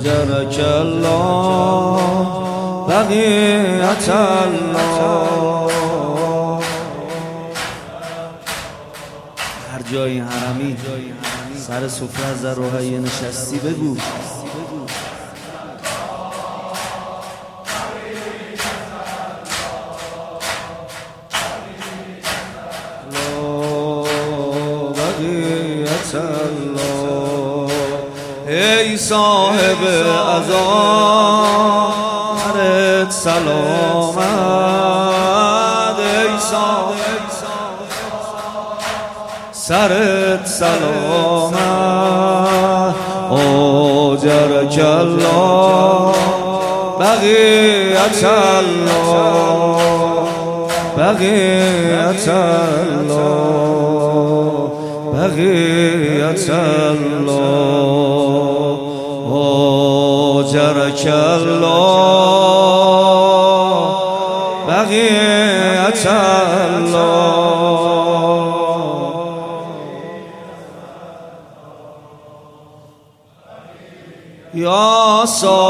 جرك الله بقیت الله. هر جای حرمی سر سفره از روحی نشستی بگو الله. ای صاحب ازارت سلامت، ای صاحب سرت سلامت. آجرک الله بقیت الله بقیت الله بقیت الله. آجرک الله بقیت الله. یا صاحب